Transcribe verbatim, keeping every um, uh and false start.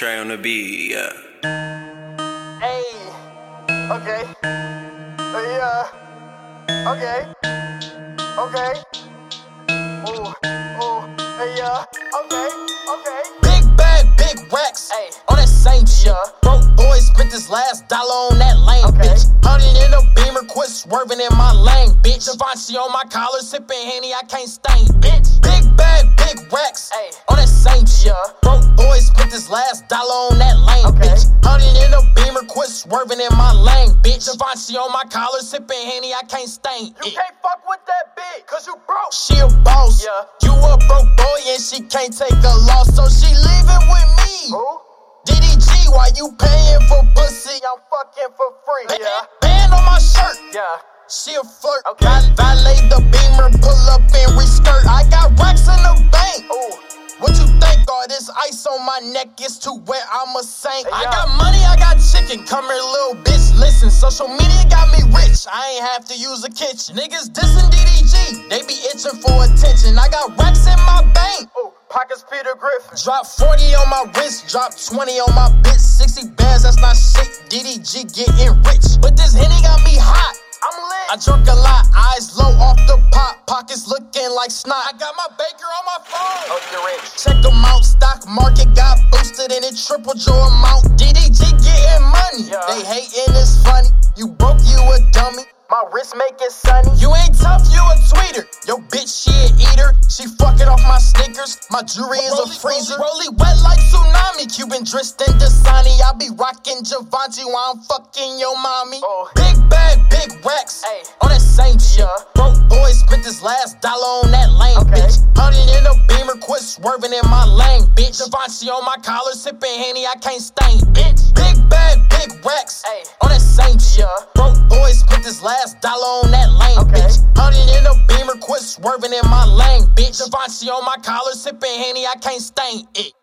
Trey on the beat, yeah. Hey, okay. Uh, yeah. Okay. Okay. Ooh, ooh, hey, yeah. Okay, okay. Big bag, big racks. Hey. On that same shit. Yeah. Broke boys spent this last dollar on that lane, Okay. bitch. Hundred in a beamer, quit swerving in my lane, bitch. Givenchy on my collar, sipping Henny, I can't stain, bitch. Big bag, big racks. Hey. On that same shit. Yeah. Broke boys spent this last dollar on that lane, Okay. bitch. Hundred in a beamer, quit swerving in my lane, bitch. Givenchy on my collar, sipping Henny, I can't stain You it. can't fuck with that bitch, cause you broke. She a boss, Yeah. you a broke boy and she can't take a loss, so she leaving with me. Who? D D G, why you paying for pussy? I'm fucking for free. Yeah. Band on my shirt, Yeah. she a flirt. Okay. Val- Valet the beamer, pull up in reskirt. I got racks in the bank. Ooh. What you think? All this ice on my neck is too wet, I'm a saint. I Yeah. got money, I got chicken. Come here, little bitch, listen. Social media got me rich. I ain't have to use a kitchen. Niggas dissing D D G, they be itching for attention. I got racks in my bank. Ooh. Pockets Peter Griffin. Drop forty on my wrist, drop twenty on my bitch. sixty bands, that's not shit. D D G getting rich. But this Henny got me hot. I'm lit. I drunk a lot, eyes low off the pop, pockets looking like snot. I got my baker on my phone. Oh, you're rich. Check them out, stock market got boosted and it tripled your amount. D D G getting money, Yeah. they hating it's funny. You broke, you a dummy. My wrist make it sunny. You ain't tough, you a tweeter. Yo, bitch, she a eater. She fucking off my sneakers. My jewelry is a freezer. Rolly wet like tsunami. Cuban dressed in Dasani. I be rocking Givenchy while I'm fucking your mommy. Oh. Big bag, big racks. Hey. On that same shit. Yeah. Broke boys spent this last dollar on that lane, Okay. bitch. Hundred in a beamer, quit swerving in my lane, bitch. Givenchy on my collar, sipping Henny, I can't stain, bitch. Big bag, big racks. Hey. On that same shit. Yeah. Broke boys spent this last dollar on that lane, Okay. bitch. Hundred in a beamer, quit swerving in my lane, bitch. Givenchy on my collar, sipping Henny, I can't stain it.